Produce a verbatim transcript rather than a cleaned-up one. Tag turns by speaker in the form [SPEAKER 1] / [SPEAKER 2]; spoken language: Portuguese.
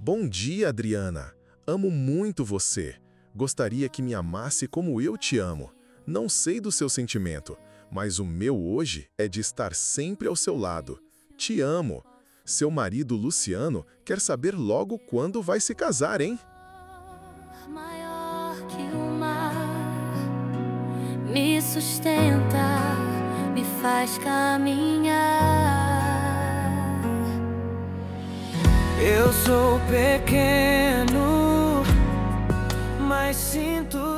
[SPEAKER 1] Bom dia, Adriana. Amo muito você. Gostaria que me amasse como eu te amo. Não sei do seu sentimento, mas o meu hoje é de estar sempre ao seu lado. Te amo. Seu marido Luciano quer saber logo quando vai se casar, hein?
[SPEAKER 2] Maior que o mar, me sustenta, me faz caminhar.
[SPEAKER 3] Eu sou pequeno, mas sinto